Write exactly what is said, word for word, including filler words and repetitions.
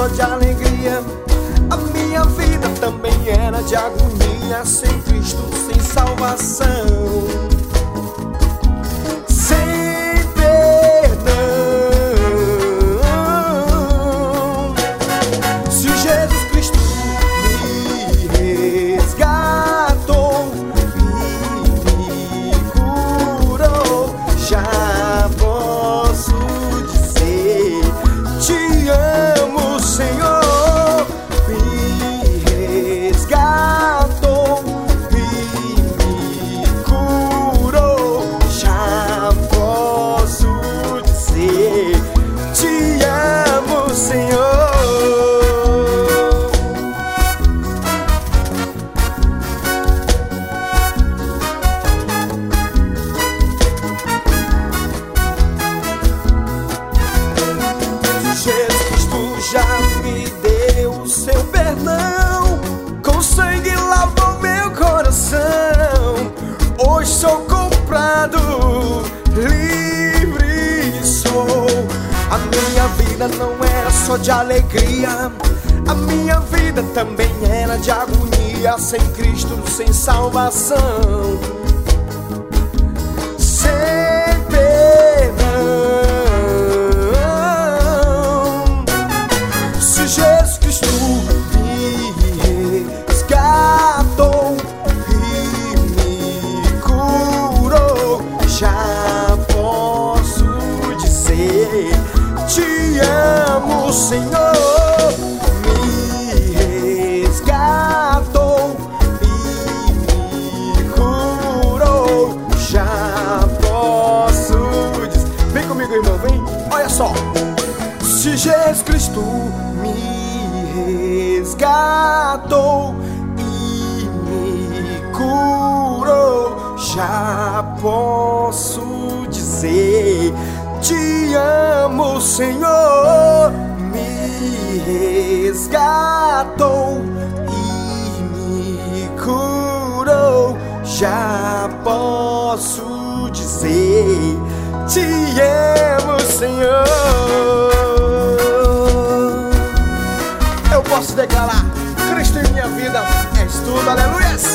só de alegria. A minha vida também era de agonia. Sem Cristo, sem salvação, sem perdão. Se Jesus Cristo me resgatou e me curou, já posso dizer: te amo, Senhor. Já me deu o seu perdão, com sangue lavou meu coração. Hoje sou comprado, livre sou. A minha vida não era só de alegria, a minha vida também era de agonia. Sem Cristo, sem salvação, sem perdão. Jesus Cristo me resgatou e me curou, já posso dizer: te amo, Senhor. Me resgatou e me curou, já posso dizer. Vem comigo, irmão, vem, olha só. Se Jesus Cristo me resgatou e me curou, já posso dizer: te amo, Senhor. Me resgatou e me curou, já posso dizer: te amo, Senhor. Posso declarar: Cristo em minha vida és tudo, aleluia.